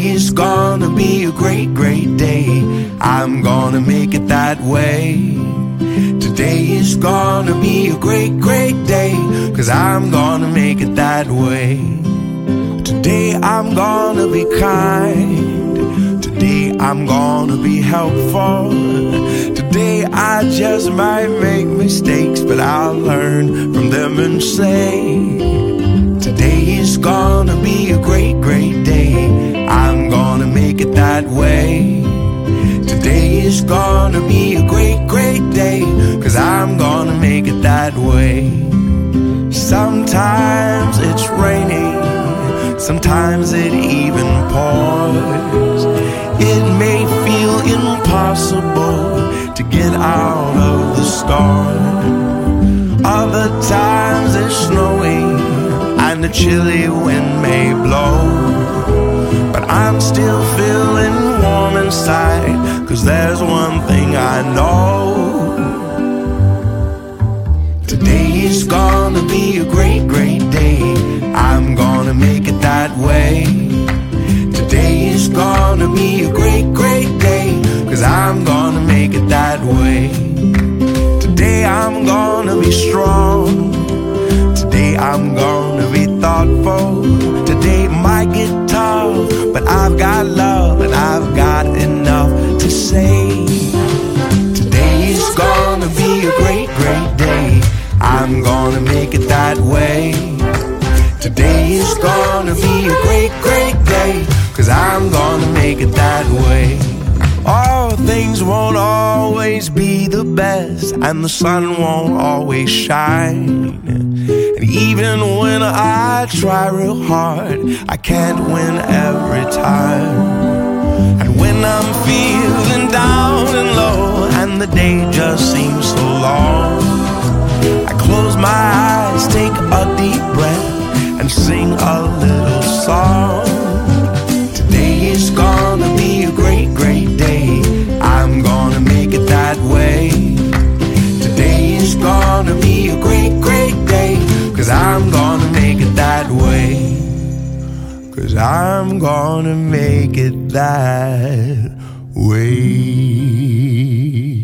is gonna be a great, great day. I'm gonna make it that way. Today is gonna be a great, great day, 'cause I'm gonna make it that way. Today I'm gonna be kind. Today I'm gonna be helpful. Today I just might make mistakes, but I'll learn from them and say, today is gonna be a great, great day. I'm gonna make it that way. Today is gonna be a great, great day, 'cause I'm gonna make it that way. Sometimes it's raining, sometimes it even pours. It may feel impossible to get out of the storm. Other times it's snowing and the chilly wind may blow, but I'm still feeling warm inside, 'cause there's one thing I know. Today is gonna be a great, great day. I'm gonna make it that way. Today is gonna be a great, great day, 'cause I'm gonna make it that way. Today I'm gonna be strong. Today I'm gonna be thoughtful. Today might get tough, but I've got love and I've got enough to say. Today is gonna be a great, great day. I'm gonna make it that way. Today is gonna be a great, great day, 'cause I'm gonna make it that way. Oh, things won't always be the best, and the sun won't always shine. And even when I try real hard, I can't win every time. And when I'm feeling down and low, and the day just seems so long, I close my eyes, take a deep breath, and sing a little song. Today is gonna be a great, great day. I'm gonna make it that way. Today is gonna be a great, great day, 'cause I'm gonna make it that way. 'Cause I'm gonna make it that way.